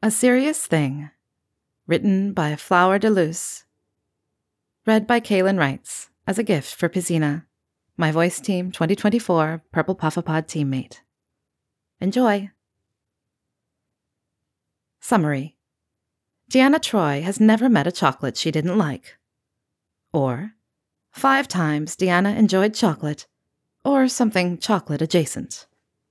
A Serious Thing. Written by Flower de Luce. Read by Kaylin Wrights as a gift for Pizina, my Voice Team 2024 Purple Puffapod teammate. Enjoy! Summary. Deanna Troi has never met a chocolate she didn't like. Or, 5 times Deanna enjoyed chocolate, or something chocolate adjacent.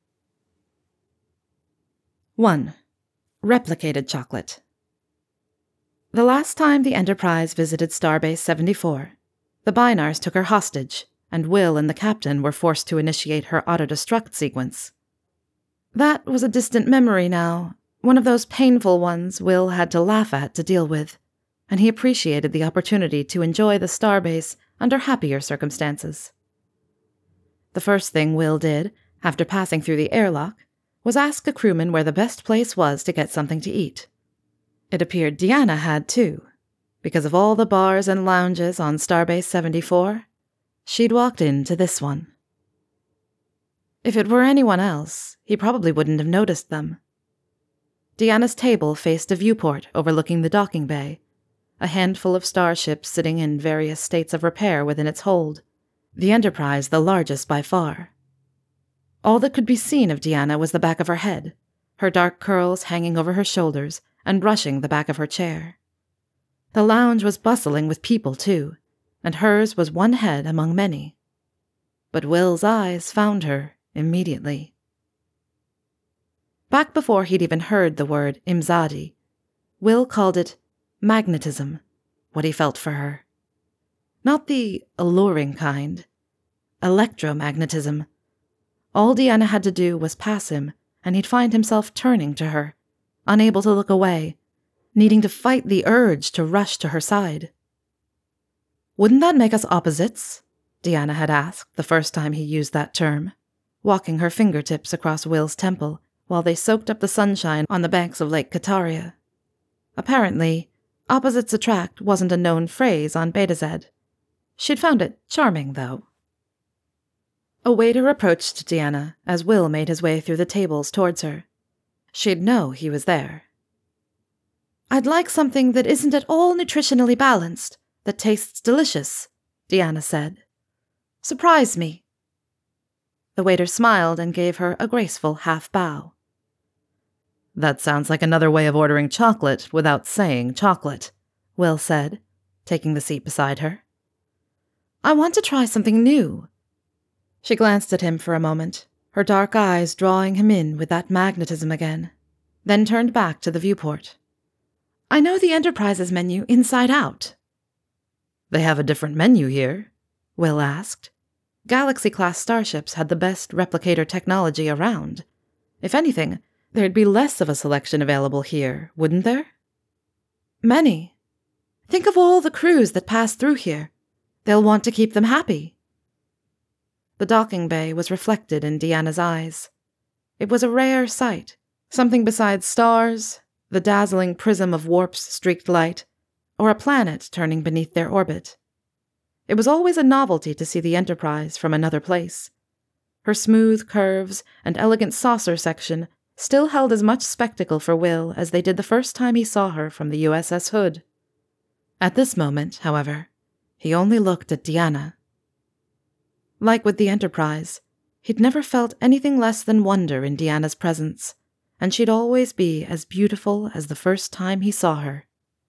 1. Replicated chocolate. The last time the Enterprise visited Starbase 74, the Bynars took her hostage, and Will and the captain were forced to initiate her auto-destruct sequence. That was a distant memory now, one of those painful ones Will had to laugh at to deal with, and he appreciated the opportunity to enjoy the Starbase under happier circumstances. The first thing Will did, after passing through the airlock, was ask a crewman where the best place was to get something to eat. It appeared Deanna had too. Because of all the bars and lounges on Starbase 74, she'd walked into this one. If it were anyone else, he probably wouldn't have noticed them. Deanna's table faced a viewport overlooking the docking bay, a handful of starships sitting in various states of repair within its hold, the Enterprise the largest by far. All that could be seen of Deanna was the back of her head, her dark curls hanging over her shoulders and brushing the back of her chair. The lounge was bustling with people, too, and hers was one head among many. But Will's eyes found her immediately. Back before he'd even heard the word Imzadi, Will called it magnetism, what he felt for her. Not the alluring kind. Electromagnetism. All Deanna had to do was pass him, and he'd find himself turning to her, unable to look away, needing to fight the urge to rush to her side. "Wouldn't that make us opposites?" Deanna had asked the first time he used that term, walking her fingertips across Will's temple while they soaked up the sunshine on the banks of Lake Kataria. Apparently, opposites attract wasn't a known phrase on Betazed. She'd found it charming, though. A waiter approached Deanna as Will made his way through the tables towards her. She'd know he was there. "I'd like something that isn't at all nutritionally balanced, that tastes delicious," Deanna said. "Surprise me." The waiter smiled and gave her a graceful half-bow. "That sounds like another way of ordering chocolate without saying chocolate," Will said, taking the seat beside her. "I want to try something new." She glanced at him for a moment, her dark eyes drawing him in with that magnetism again, then turned back to the viewport. "I know the Enterprise's menu inside out." "They have a different menu here?" Will asked. Galaxy-class starships had the best replicator technology around. If anything, there'd be less of a selection available here, wouldn't there? "Many. Think of all the crews that pass through here. They'll want to keep them happy." The docking bay was reflected in Deanna's eyes. It was a rare sight, something besides stars, the dazzling prism of warp's streaked light, or a planet turning beneath their orbit. It was always a novelty to see the Enterprise from another place. Her smooth curves and elegant saucer section still held as much spectacle for Will as they did the first time he saw her from the USS Hood. At this moment, however, he only looked at Deanna. Like with the Enterprise, he'd never felt anything less than wonder in Deanna's presence, and she'd always be as beautiful as the first time he saw her.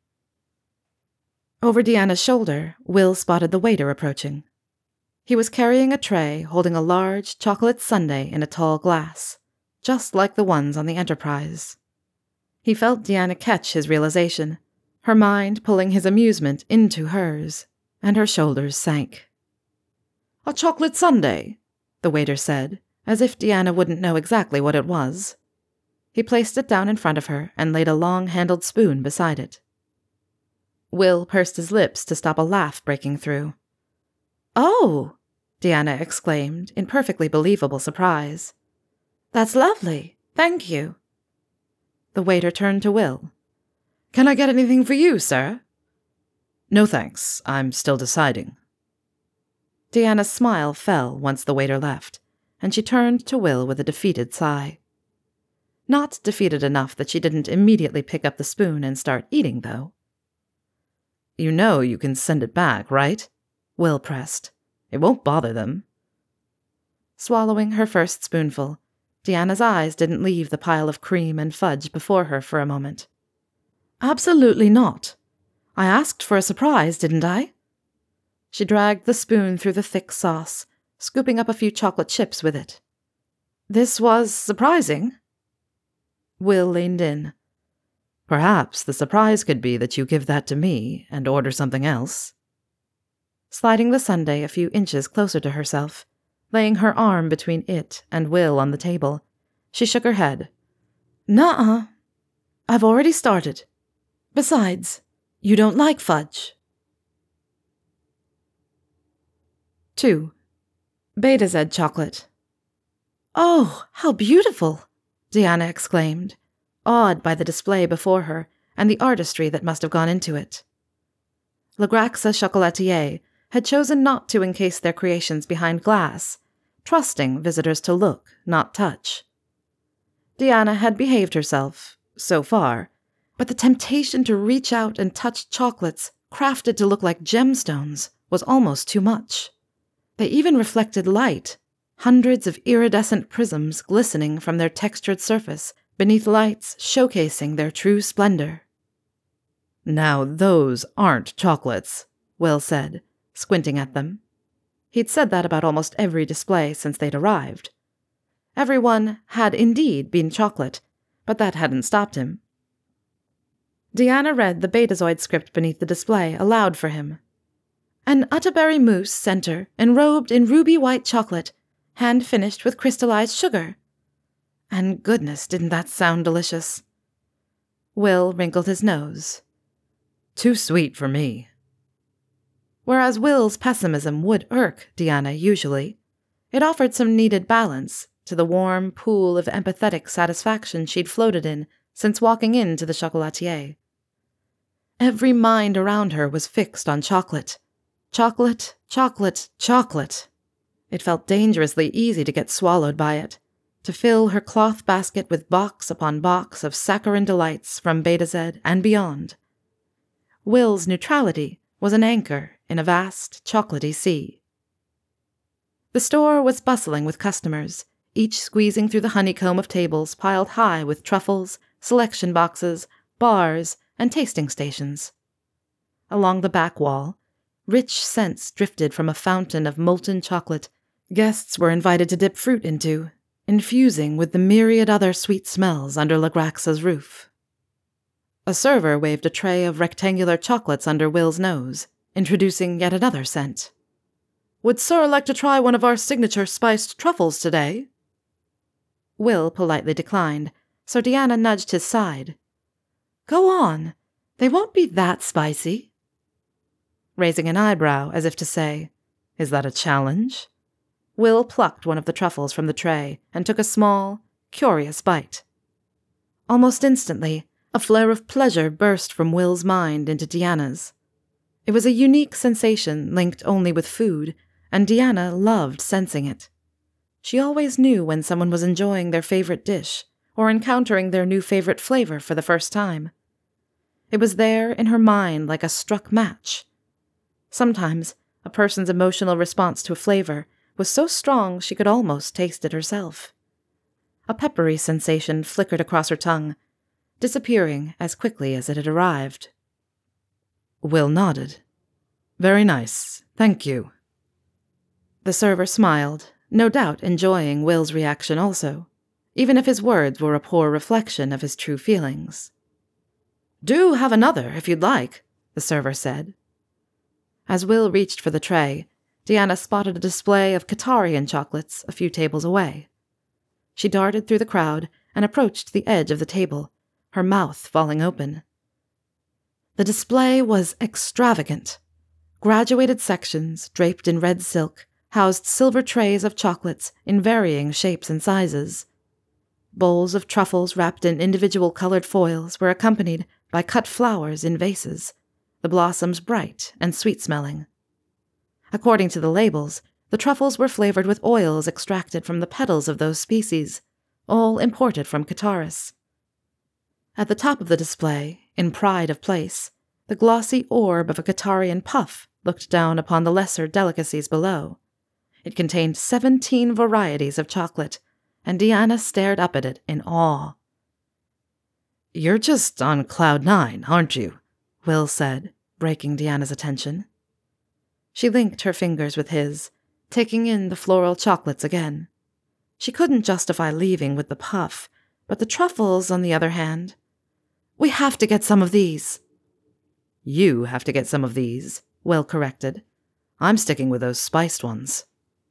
Over Deanna's shoulder, Will spotted the waiter approaching. He was carrying a tray holding a large chocolate sundae in a tall glass, just like the ones on the Enterprise. He felt Deanna catch his realization, her mind pulling his amusement into hers, and her shoulders sank. "A chocolate sundae," the waiter said, as if Deanna wouldn't know exactly what it was. He placed it down in front of her and laid a long-handled spoon beside it. Will pursed his lips to stop a laugh breaking through. "Oh!" Deanna exclaimed in perfectly believable surprise. "That's lovely. Thank you." The waiter turned to Will. "Can I get anything for you, sir?" "No thanks. I'm still deciding." Deanna's smile fell once the waiter left, and she turned to Will with a defeated sigh. Not defeated enough that she didn't immediately pick up the spoon and start eating, though. "You know you can send it back, right?" Will pressed. "It won't bother them." Swallowing her first spoonful, Deanna's eyes didn't leave the pile of cream and fudge before her for a moment. "Absolutely not. I asked for a surprise, didn't I?" She dragged the spoon through the thick sauce, scooping up a few chocolate chips with it. "This was surprising?" Will leaned in. "Perhaps the surprise could be that you give that to me and order something else." Sliding the sundae a few inches closer to herself, laying her arm between it and Will on the table, she shook her head. "Nuh-uh. I've already started. Besides, you don't like fudge." 2. Betazed chocolate. "Oh, how beautiful!" Deanna exclaimed, awed by the display before her and the artistry that must have gone into it. Le Graxa Chocolatier had chosen not to encase their creations behind glass, trusting visitors to look, not touch. Deanna had behaved herself, so far, but the temptation to reach out and touch chocolates crafted to look like gemstones was almost too much. They even reflected light, hundreds of iridescent prisms glistening from their textured surface beneath lights showcasing their true splendor. "Now those aren't chocolates," Will said, squinting at them. He'd said that about almost every display since they'd arrived. Everyone had indeed been chocolate, but that hadn't stopped him. Deanna read the Betazoid script beneath the display aloud for him. "An Utterberry mousse center enrobed in ruby white chocolate, hand-finished with crystallized sugar." And goodness, didn't that sound delicious? Will wrinkled his nose. "Too sweet for me." Whereas Will's pessimism would irk Deanna usually, it offered some needed balance to the warm pool of empathetic satisfaction she'd floated in since walking into the chocolatier. Every mind around her was fixed on chocolate. Chocolate, chocolate, chocolate. It felt dangerously easy to get swallowed by it, to fill her cloth basket with box upon box of saccharine delights from Betazed and beyond. Will's neutrality was an anchor in a vast, chocolatey sea. The store was bustling with customers, each squeezing through the honeycomb of tables piled high with truffles, selection boxes, bars, and tasting stations. Along the back wall, rich scents drifted from a fountain of molten chocolate guests were invited to dip fruit into, infusing with the myriad other sweet smells under Le Graxa's roof. A server waved a tray of rectangular chocolates under Will's nose, introducing yet another scent. "Would Sir like to try one of our signature spiced truffles today?" Will politely declined, so Deanna nudged his side. "Go on. They won't be that spicy." Raising an eyebrow as if to say, "Is that a challenge?" Will plucked one of the truffles from the tray and took a small, curious bite. Almost instantly, a flare of pleasure burst from Will's mind into Deanna's. It was a unique sensation linked only with food, and Deanna loved sensing it. She always knew when someone was enjoying their favorite dish or encountering their new favorite flavor for the first time. It was there in her mind like a struck match. Sometimes, a person's emotional response to a flavor was so strong she could almost taste it herself. A peppery sensation flickered across her tongue, disappearing as quickly as it had arrived. Will nodded. "Very nice, thank you." The server smiled, no doubt enjoying Will's reaction also, even if his words were a poor reflection of his true feelings. "Do have another, if you'd like," the server said. As Will reached for the tray, Deanna spotted a display of Qatarian chocolates a few tables away. She darted through the crowd and approached the edge of the table, her mouth falling open. The display was extravagant. Graduated sections, draped in red silk, housed silver trays of chocolates in varying shapes and sizes. Bowls of truffles wrapped in individual colored foils were accompanied by cut flowers in vases, the blossoms bright and sweet-smelling. According to the labels, the truffles were flavored with oils extracted from the petals of those species, all imported from Kataris. At the top of the display, in pride of place, the glossy orb of a Katarian puff looked down upon the lesser delicacies below. It contained 17 varieties of chocolate, and Deanna stared up at it in awe. "You're just on cloud 9, aren't you?" Will said, breaking Deanna's attention. She linked her fingers with his, taking in the floral chocolates again. She couldn't justify leaving with the puff, but the truffles, on the other hand. "We have to get some of these." "You have to get some of these," Will corrected. "I'm sticking with those spiced ones."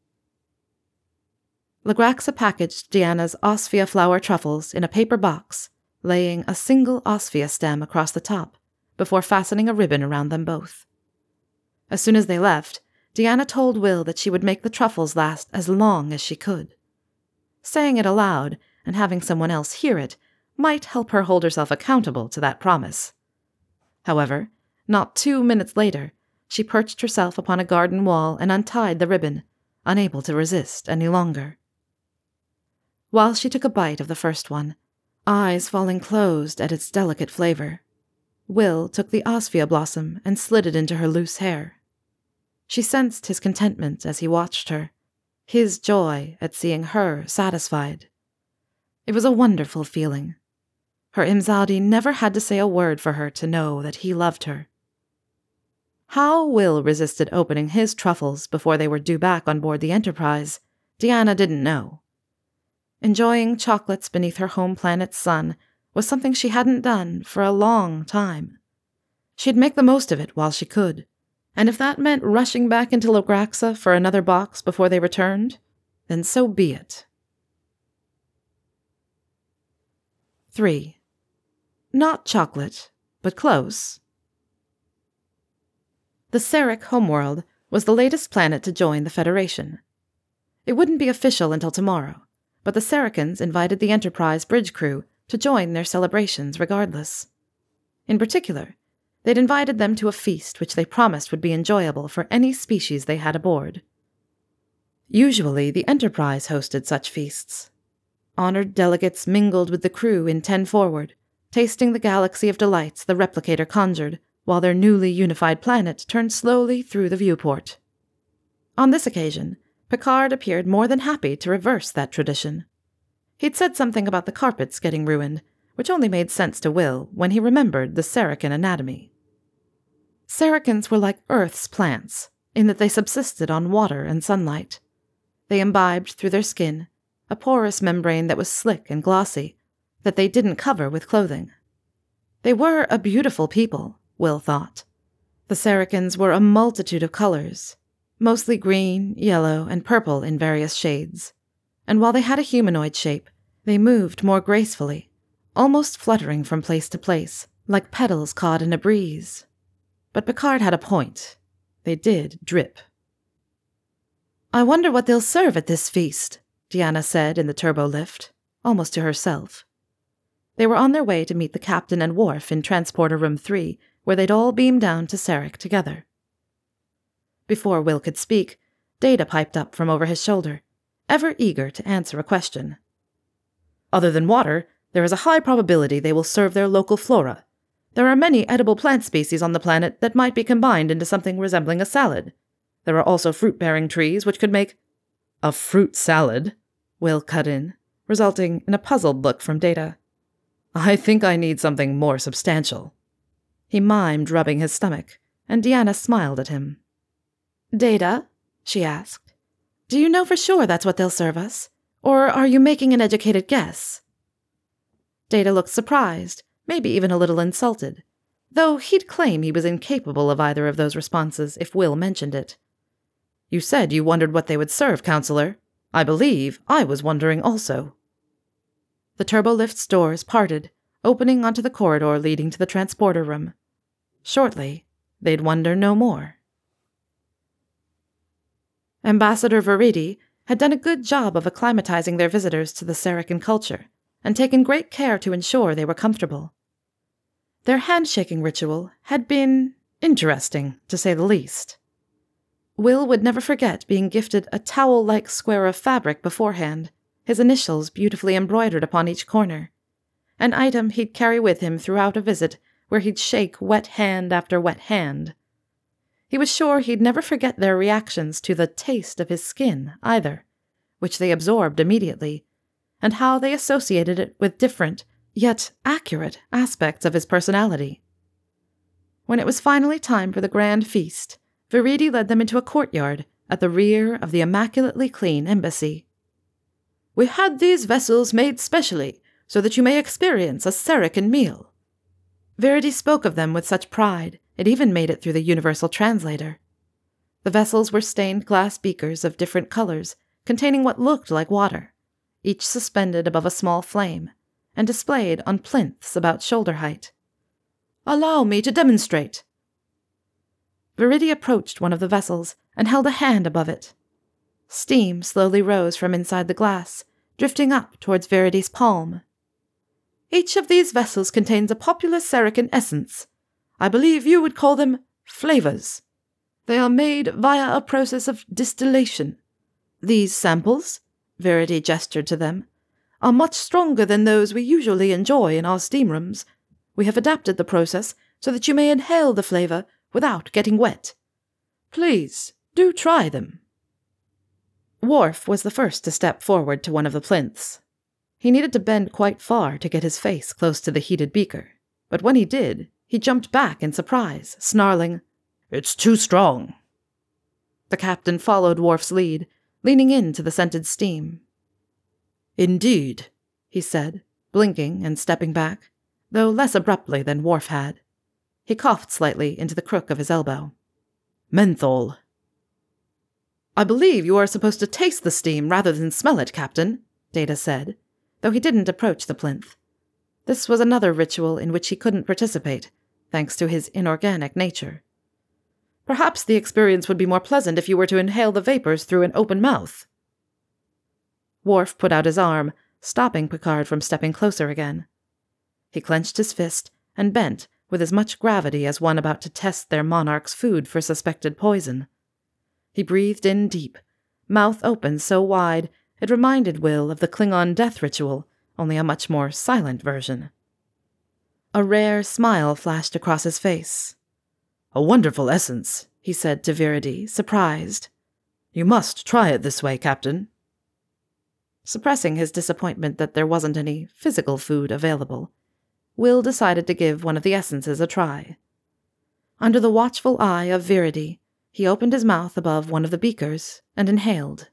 Lagraxa packaged Deanna's osvia flower truffles in a paper box, laying a single osvia stem across the top, before fastening a ribbon around them both. As soon as they left, Deanna told Will that she would make the truffles last as long as she could. Saying it aloud and having someone else hear it might help her hold herself accountable to that promise. However, not 2 minutes later, she perched herself upon a garden wall and untied the ribbon, unable to resist any longer. While she took a bite of the first one, eyes falling closed at its delicate flavor, Will took the osvia blossom and slid it into her loose hair. She sensed his contentment as he watched her, his joy at seeing her satisfied. It was a wonderful feeling. Her Imzadi never had to say a word for her to know that he loved her. How Will resisted opening his truffles before they were due back on board the Enterprise, Deanna didn't know. Enjoying chocolates beneath her home planet's sun was something she hadn't done for a long time. She'd make the most of it while she could, and if that meant rushing back into Lagraxa for another box before they returned, then so be it. 3. Not chocolate, but close. The Sarek homeworld was the latest planet to join the Federation. It wouldn't be official until tomorrow, but the Sarekans invited the Enterprise bridge crew to join their celebrations regardless. In particular, they'd invited them to a feast which they promised would be enjoyable for any species they had aboard. Usually, the Enterprise hosted such feasts. Honored delegates mingled with the crew in 10 Forward, tasting the galaxy of delights the replicator conjured, while their newly unified planet turned slowly through the viewport. On this occasion, Picard appeared more than happy to reverse that tradition. He'd said something about the carpets getting ruined, which only made sense to Will when he remembered the Sarekan anatomy. Sarekans were like Earth's plants, in that they subsisted on water and sunlight. They imbibed through their skin a porous membrane that was slick and glossy, that they didn't cover with clothing. They were a beautiful people, Will thought. The Sarekans were a multitude of colors, mostly green, yellow, and purple in various shades, and while they had a humanoid shape, they moved more gracefully, almost fluttering from place to place, like petals caught in a breeze. But Picard had a point. They did drip. "I wonder what they'll serve at this feast," Deanna said in the turbo lift, almost to herself. They were on their way to meet the captain and Worf in Transporter Room 3, where they'd all beam down to Sarek together. Before Will could speak, Data piped up from over his shoulder, ever eager to answer a question. "Other than water, there is a high probability they will serve their local flora. There are many edible plant species on the planet that might be combined into something resembling a salad. There are also fruit-bearing trees which could make—" "A fruit salad," Will cut in, resulting in a puzzled look from Data. "I think I need something more substantial." He mimed rubbing his stomach, and Deanna smiled at him. "Data," she asked, "do you know for sure that's what they'll serve us? Or are you making an educated guess?" Data looked surprised, maybe even a little insulted, though he'd claim he was incapable of either of those responses if Will mentioned it. "You said you wondered what they would serve, Counselor. I believe I was wondering also." The turbolift's doors parted, opening onto the corridor leading to the transporter room. Shortly, they'd wonder no more. Ambassador Veridi had done a good job of acclimatizing their visitors to the Sarekan culture, and taken great care to ensure they were comfortable. Their handshaking ritual had been interesting, to say the least. Will would never forget being gifted a towel-like square of fabric beforehand, his initials beautifully embroidered upon each corner, an item he'd carry with him throughout a visit where he'd shake wet hand after wet hand. He was sure he'd never forget their reactions to the taste of his skin, either, which they absorbed immediately, and how they associated it with different, yet accurate, aspects of his personality. When it was finally time for the grand feast, Viridi led them into a courtyard at the rear of the immaculately clean embassy. "We had these vessels made specially, so that you may experience a Serican meal." Viridi spoke of them with such pride, it even made it through the universal translator. The vessels were stained glass beakers of different colors, containing what looked like water, each suspended above a small flame, and displayed on plinths about shoulder height. "Allow me to demonstrate." Viridi approached one of the vessels and held a hand above it. Steam slowly rose from inside the glass, drifting up towards Viridi's palm. "Each of these vessels contains a popular Serican essence. I believe you would call them flavors. They are made via a process of distillation. These samples," Viridi gestured to them, "are much stronger than those we usually enjoy in our steam rooms. We have adapted the process so that you may inhale the flavor without getting wet. Please, do try them." Worf was the first to step forward to one of the plinths. He needed to bend quite far to get his face close to the heated beaker, but when he did, he jumped back in surprise, snarling, "It's too strong." The captain followed Worf's lead, leaning into the scented steam. "Indeed," he said, blinking and stepping back, though less abruptly than Worf had. He coughed slightly into the crook of his elbow. "Menthol." "I believe you are supposed to taste the steam rather than smell it, Captain," Data said, though he didn't approach the plinth. This was another ritual in which he couldn't participate, thanks to his inorganic nature. "Perhaps the experience would be more pleasant if you were to inhale the vapors through an open mouth." Worf put out his arm, stopping Picard from stepping closer again. He clenched his fist and bent with as much gravity as one about to test their monarch's food for suspected poison. He breathed in deep, mouth open so wide it reminded Will of the Klingon death ritual, only a much more silent version. A rare smile flashed across his face. "A wonderful essence," he said to Viridi, surprised. "You must try it this way, Captain." Suppressing his disappointment that there wasn't any physical food available, Will decided to give one of the essences a try. Under the watchful eye of Viridi, he opened his mouth above one of the beakers and inhaled.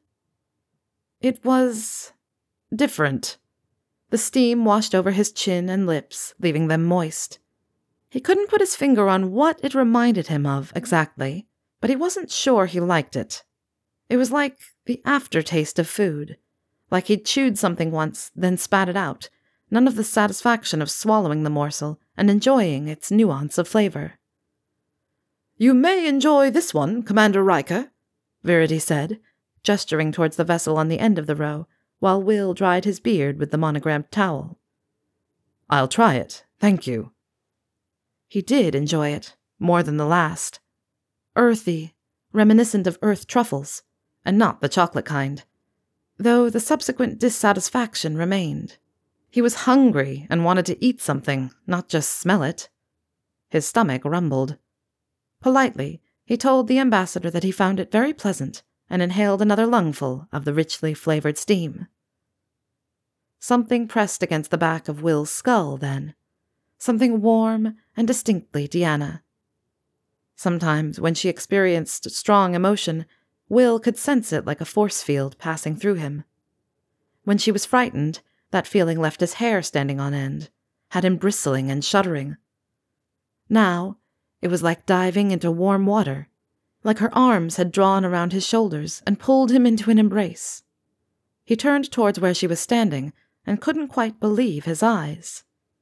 It was different. The steam washed over his chin and lips, leaving them moist. He couldn't put his finger on what it reminded him of exactly, but he wasn't sure he liked it. It was like the aftertaste of food, like he'd chewed something once, then spat it out, none of the satisfaction of swallowing the morsel and enjoying its nuance of flavor. "You may enjoy this one, Commander Riker," Viridi said, gesturing towards the vessel on the end of the row, while Will dried his beard with the monogrammed towel. "I'll try it, thank you." He did enjoy it, more than the last. Earthy, reminiscent of earth truffles, and not the chocolate kind, though the subsequent dissatisfaction remained. He was hungry and wanted to eat something, not just smell it. His stomach rumbled. Politely, he told the ambassador that he found it very pleasant and inhaled another lungful of the richly flavored steam. Something pressed against the back of Will's skull then. Something warm and distinctly Deanna. Sometimes, when she experienced strong emotion, Will could sense it like a force field passing through him. When she was frightened, that feeling left his hair standing on end, had him bristling and shuddering. Now, it was like diving into warm water, like her arms had drawn around his shoulders and pulled him into an embrace. He turned towards where she was standing and couldn't quite believe his eyes.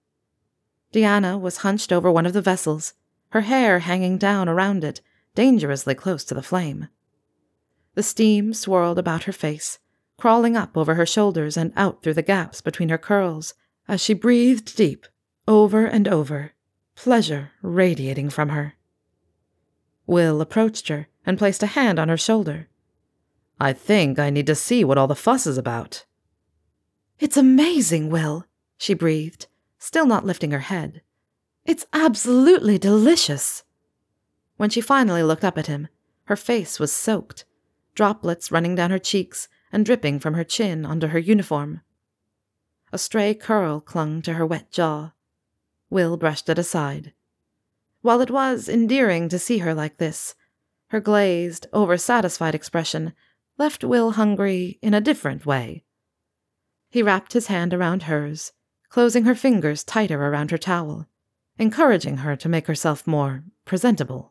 Deanna was hunched over one of the vessels, her hair hanging down around it, dangerously close to the flame. The steam swirled about her face, crawling up over her shoulders and out through the gaps between her curls, as she breathed deep, over and over, pleasure radiating from her. Will approached her and placed a hand on her shoulder. "I think I need to see what all the fuss is about." "It's amazing, Will," she breathed, still not lifting her head. "It's absolutely delicious." When she finally looked up at him, her face was soaked, droplets running down her cheeks and dripping from her chin onto her uniform. A stray curl clung to her wet jaw. Will brushed it aside. While it was endearing to see her like this, her glazed, oversatisfied expression left Will hungry in a different way. He wrapped his hand around hers, closing her fingers tighter around her towel, encouraging her to make herself more presentable.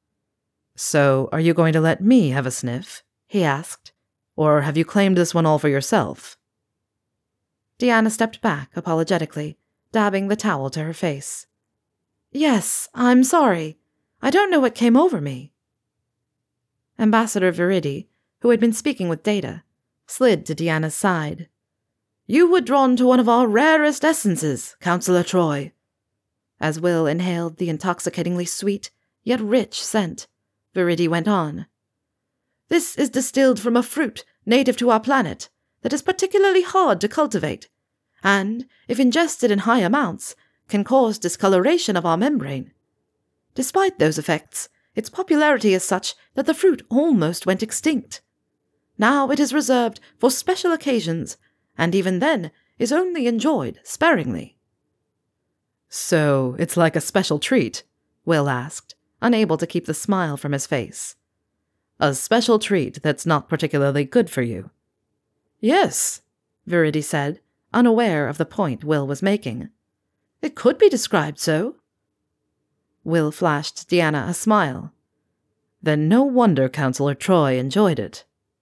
"So, are you going to let me have a sniff?" he asked. "Or have you claimed this one all for yourself?" Deanna stepped back apologetically, dabbing the towel to her face. "Yes, I'm sorry. I don't know what came over me." Ambassador Viridi, who had been speaking with Data, slid to Deanna's side. "You were drawn to one of our rarest essences, Councillor Troy." As Will inhaled the intoxicatingly sweet, yet rich scent, Viridi went on. "This is distilled from a fruit native to our planet that is particularly hard to cultivate, and, if ingested in high amounts, can cause discoloration of our membrane. Despite those effects, its popularity is such that the fruit almost went extinct. Now it is reserved for special occasions, and even then is only enjoyed sparingly." "So it's like a special treat?" Will asked, unable to keep the smile from his face. "A special treat that's not particularly good for you?" "Yes," Viridi said, unaware of the point Will was making. "It could be described so." Will flashed Deanna a smile. "Then no wonder Councillor Troy enjoyed it."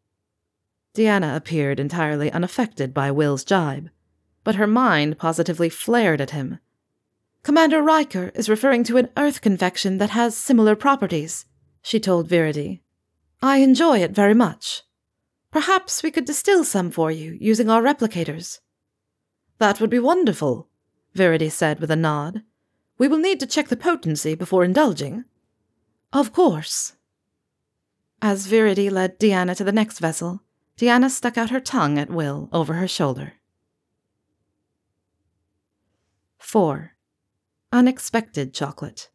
Deanna appeared entirely unaffected by Will's jibe, but her mind positively flared at him. "Commander Riker is referring to an earth confection that has similar properties," she told Viridi. "I enjoy it very much. Perhaps we could distill some for you using our replicators." "That would be wonderful," Viridi said with a nod. "We will need to check the potency before indulging." "Of course." As Viridi led Deanna to the next vessel, Deanna stuck out her tongue at Will over her shoulder. 4. Unexpected chocolate.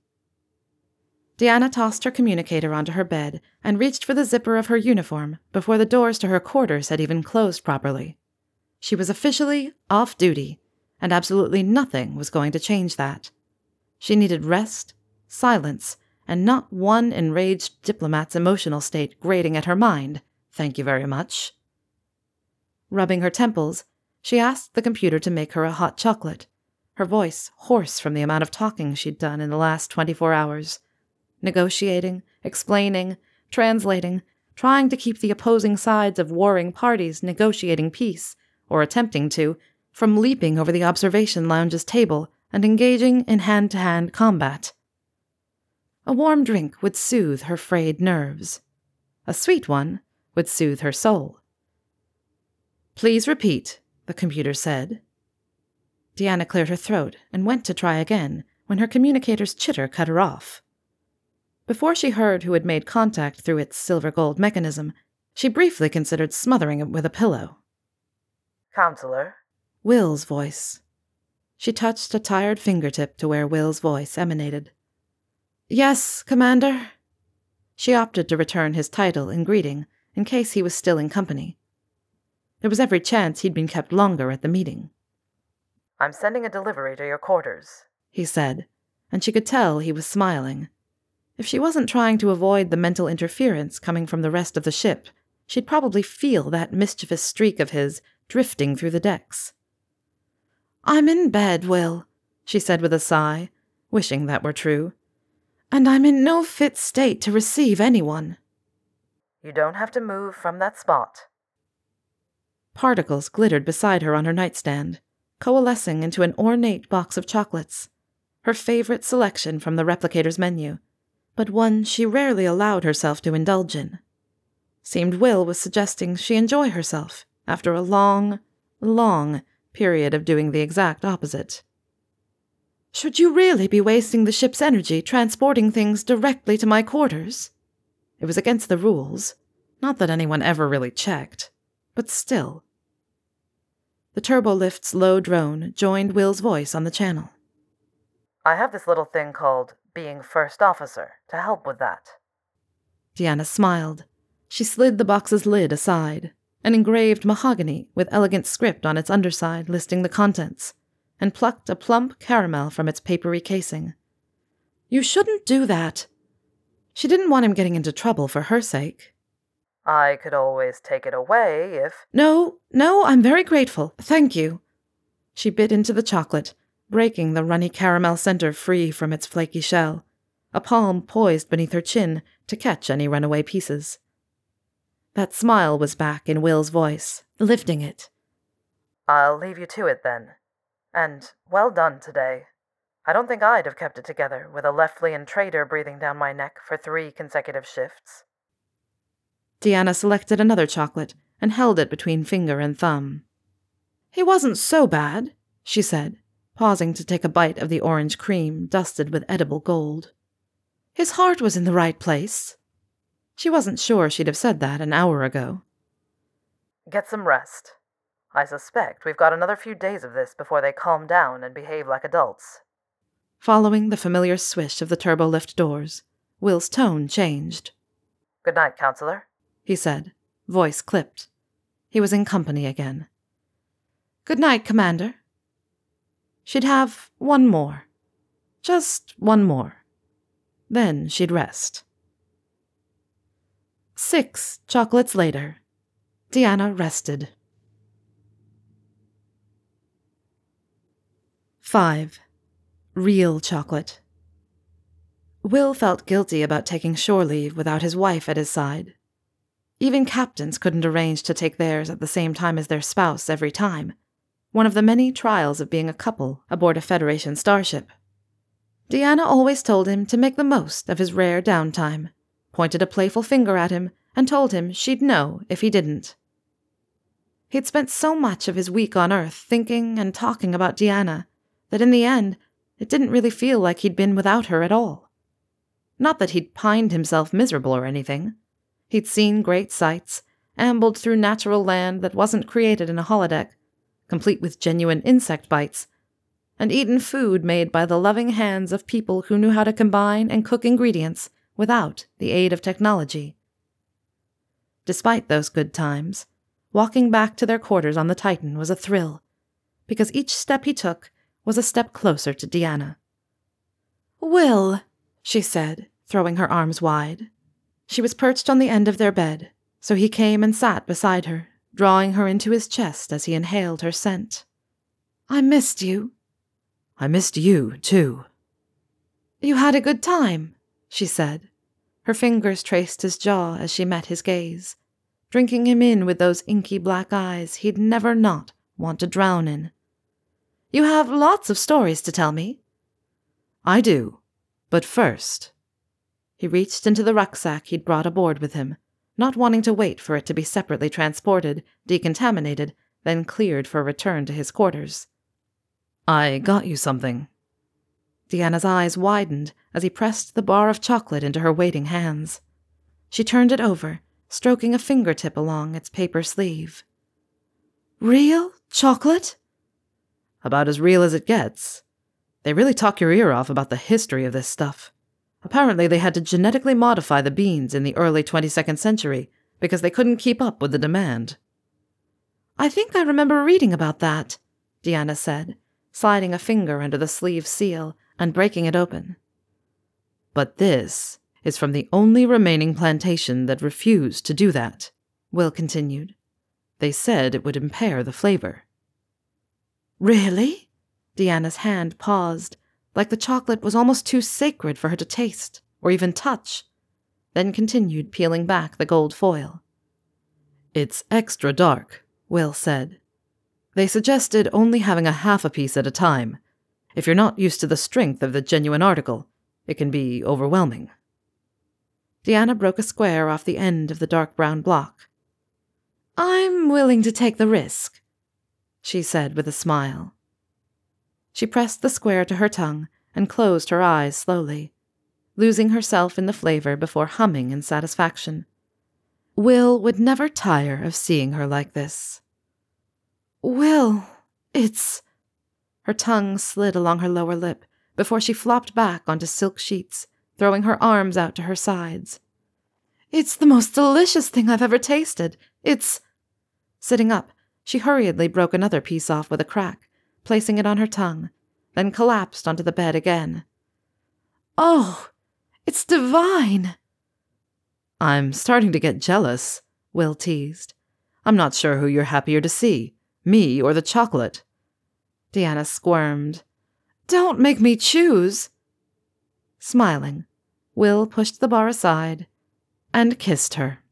Deanna tossed her communicator onto her bed and reached for the zipper of her uniform before the doors to her quarters had even closed properly. She was officially off duty, and absolutely nothing was going to change that. She needed rest, silence, and not one enraged diplomat's emotional state grating at her mind. Thank you very much. Rubbing her temples, she asked the computer to make her a hot chocolate, her voice hoarse from the amount of talking she'd done in the last 24 hours. Negotiating, explaining, translating, trying to keep the opposing sides of warring parties negotiating peace, or attempting to, from leaping over the observation lounge's table and engaging in hand-to-hand combat. A warm drink would soothe her frayed nerves. A sweet one would soothe her soul. "Please repeat," the computer said. Deanna cleared her throat and went to try again when her communicator's chitter cut her off. Before she heard who had made contact through its silver-gold mechanism, she briefly considered smothering it with a pillow. "Counselor?" Will's voice. She touched a tired fingertip to where Will's voice emanated. "Yes, Commander." She opted to return his title in greeting in case he was still in company. There was every chance he'd been kept longer at the meeting. "I'm sending a delivery to your quarters," he said, and she could tell he was smiling. If she wasn't trying to avoid the mental interference coming from the rest of the ship, she'd probably feel that mischievous streak of his drifting through the decks. "I'm in bed, Will," she said with a sigh, wishing that were true. "And I'm in no fit state to receive anyone." "You don't have to move from that spot." Particles glittered beside her on her nightstand, coalescing into an ornate box of chocolates, her favorite selection from the replicator's menu, but one she rarely allowed herself to indulge in. Seemed Will was suggesting she enjoy herself after a long, long period of doing the exact opposite. "Should you really be wasting the ship's energy transporting things directly to my quarters?" It was against the rules. Not that anyone ever really checked, but still. The turbolift's low drone joined Will's voice on the channel. I have this little thing called being first officer to help with that. Deanna smiled. She slid the box's lid aside, an engraved mahogany with elegant script on its underside listing the contents, and plucked a plump caramel from its papery casing. You shouldn't do that. She didn't want him getting into trouble for her sake. I could always take it away if... No, I'm very grateful. Thank you. She bit into the chocolate, breaking the runny caramel center free from its flaky shell, a palm poised beneath her chin to catch any runaway pieces. That smile was back in Will's voice, lifting it. I'll leave you to it then. And well done today. I don't think I'd have kept it together with a Leflian traitor breathing down my neck for 3 consecutive shifts. Deanna selected another chocolate and held it between finger and thumb. He wasn't so bad, she said, pausing to take a bite of the orange cream dusted with edible gold. His heart was in the right place. She wasn't sure she'd have said that an hour ago. Get some rest. I suspect we've got another few days of this before they calm down and behave like adults. Following the familiar swish of the turbolift doors, Will's tone changed. Good night, Counselor, he said, voice clipped. He was in company again. Good night, Commander. She'd have one more. Just one more. Then she'd rest. 6 chocolates later, Deanna rested. 5. Real chocolate. Will felt guilty about taking shore leave without his wife at his side. Even captains couldn't arrange to take theirs at the same time as their spouse every time, one of the many trials of being a couple aboard a Federation starship. Deanna always told him to make the most of his rare downtime, pointed a playful finger at him, and told him she'd know if he didn't. He'd spent so much of his week on Earth thinking and talking about Deanna that in the end, it didn't really feel like he'd been without her at all. Not that he'd pined himself miserable or anything. He'd seen great sights, ambled through natural land that wasn't created in a holodeck, complete with genuine insect bites, and eaten food made by the loving hands of people who knew how to combine and cook ingredients without the aid of technology. Despite those good times, walking back to their quarters on the Titan was a thrill, because each step he took was a step closer to Deanna. Will, she said, throwing her arms wide. She was perched on the end of their bed, so he came and sat beside her, drawing her into his chest as he inhaled her scent. I missed you. I missed you, too. You had a good time, she said. Her fingers traced his jaw as she met his gaze, drinking him in with those inky black eyes he'd never not want to drown in. You have lots of stories to tell me. I do, but first... He reached into the rucksack he'd brought aboard with him, not wanting to wait for it to be separately transported, decontaminated, then cleared for return to his quarters. I got you something. Deanna's eyes widened as he pressed the bar of chocolate into her waiting hands. She turned it over, stroking a fingertip along its paper sleeve. Real chocolate? About as real as it gets. They really talk your ear off about the history of this stuff. Apparently they had to genetically modify the beans in the early 22nd century because they couldn't keep up with the demand. I think I remember reading about that, Deanna said, sliding a finger under the sleeve seal and breaking it open. But this is from the only remaining plantation that refused to do that, Will continued. They said it would impair the flavor. Really? Deanna's hand paused, like the chocolate was almost too sacred for her to taste or even touch, then continued peeling back the gold foil. It's extra dark, Will said. They suggested only having a half a piece at a time. If you're not used to the strength of the genuine article, it can be overwhelming. Deanna broke a square off the end of the dark brown block. I'm willing to take the risk, she said with a smile. She pressed the square to her tongue and closed her eyes slowly, losing herself in the flavor before humming in satisfaction. Will would never tire of seeing her like this. Will, it's... Her tongue slid along her lower lip before she flopped back onto silk sheets, throwing her arms out to her sides. It's the most delicious thing I've ever tasted. It's... Sitting up, she hurriedly broke another piece off with a crack, placing it on her tongue, then collapsed onto the bed again. Oh, it's divine! I'm starting to get jealous, Will teased. I'm not sure who you're happier to see, me or the chocolate. Deanna squirmed. Don't make me choose. Smiling, Will pushed the bar aside and kissed her.